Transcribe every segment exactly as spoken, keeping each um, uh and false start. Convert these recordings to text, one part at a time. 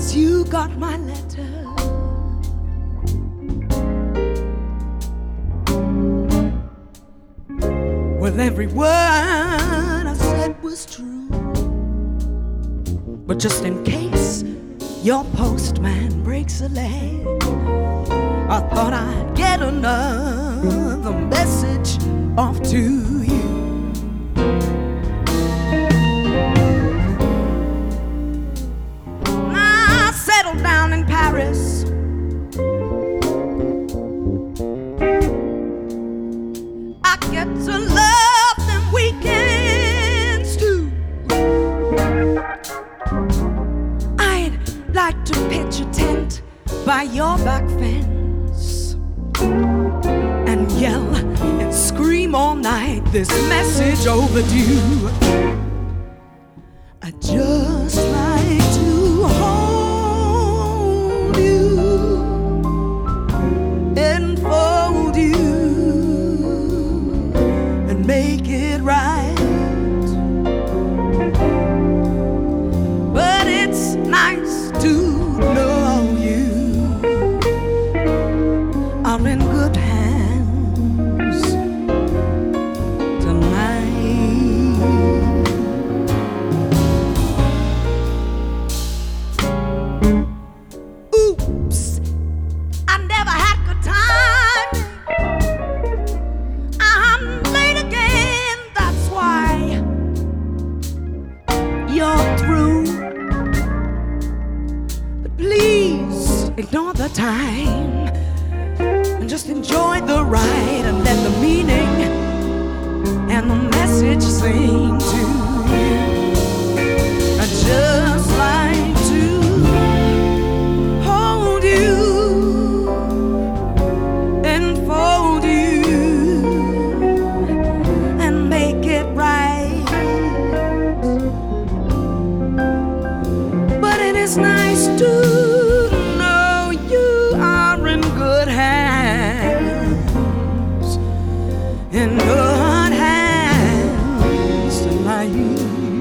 guess you got my letter. Well, every word I said was true, but just in case your postman breaks a leg, I thought I'd get another message off to you. I settled down in Paris. I get to love them weekends too. I'd like to pitch a tent by your back fence and yell and scream all night this message overdue. I'd just like to hold you, enfold you, and make it right. But it's nice to know you are in good hands tonight. Oops, I never had good time. I'm late again, that's why you're through. But please ignore the time and just enjoy the ride and let the meaning and the message sing to you. I just like to hold you, enfold you, and make it right. But it is nice to know you are in good hands, in good hands tonight.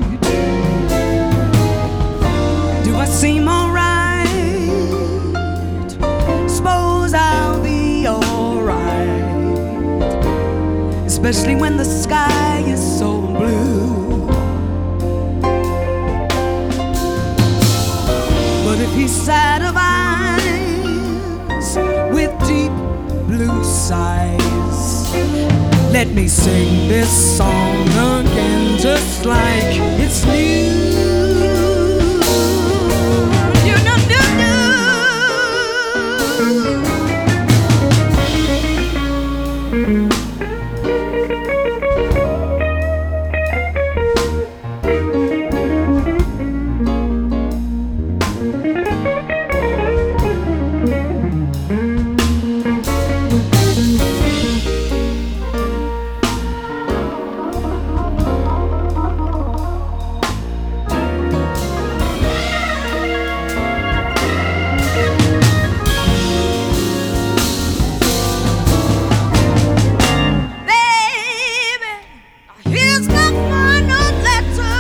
Do I seem alright? Suppose I'll be alright, especially when the sky is so blue. But if he's sad of eyes with deep blue sighs, let me sing this song again just like it's new. You know, new, baby, here's my final letter.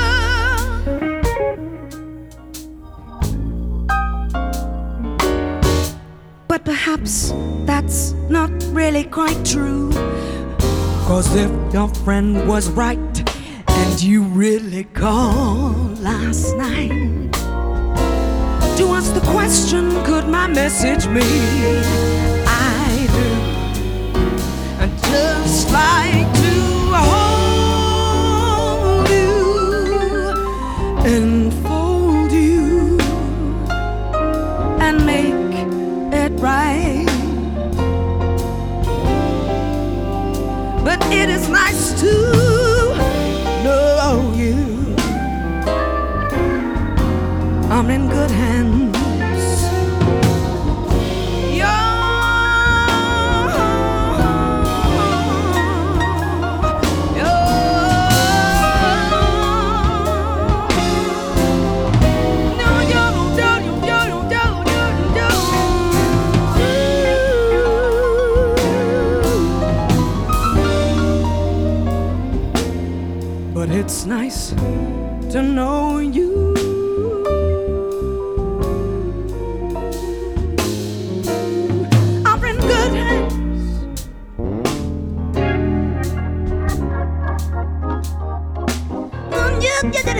But perhaps that's not really quite true. 'Cause if your friend was right and you really called last night to ask the question, could my message mean I do? I'd just like to hold you, enfold you, and make it right. But it is nice to know you. I'm in good hands. But it's nice to know you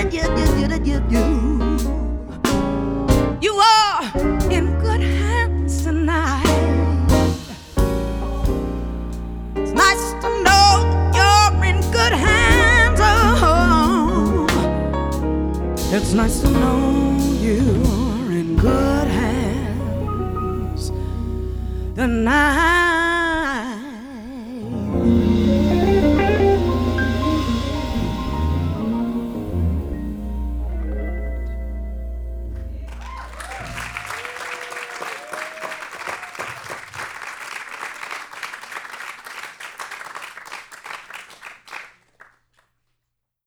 you, you, you, you, you. You are in good hands tonight. It's nice to know you're in good hands. Oh, it's nice to know you're in good hands tonight.